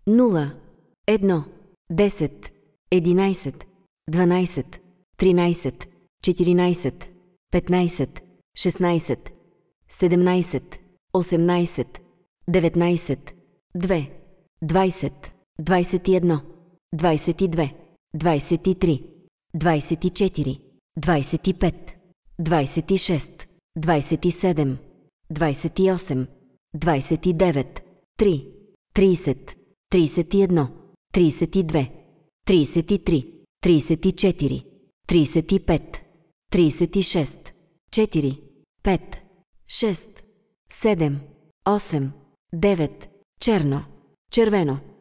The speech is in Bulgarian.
0, 1, 10, 11, 12, 13, 14, 15, 16, 17, 18, 19, 2, 20, 21, 22, 23, 24, 25, 26, 27, 28, 29, 3, 30, 31, 32, 33, 34, 35, 36, 4, 5, 6, 7, 8, 9, черно, червено.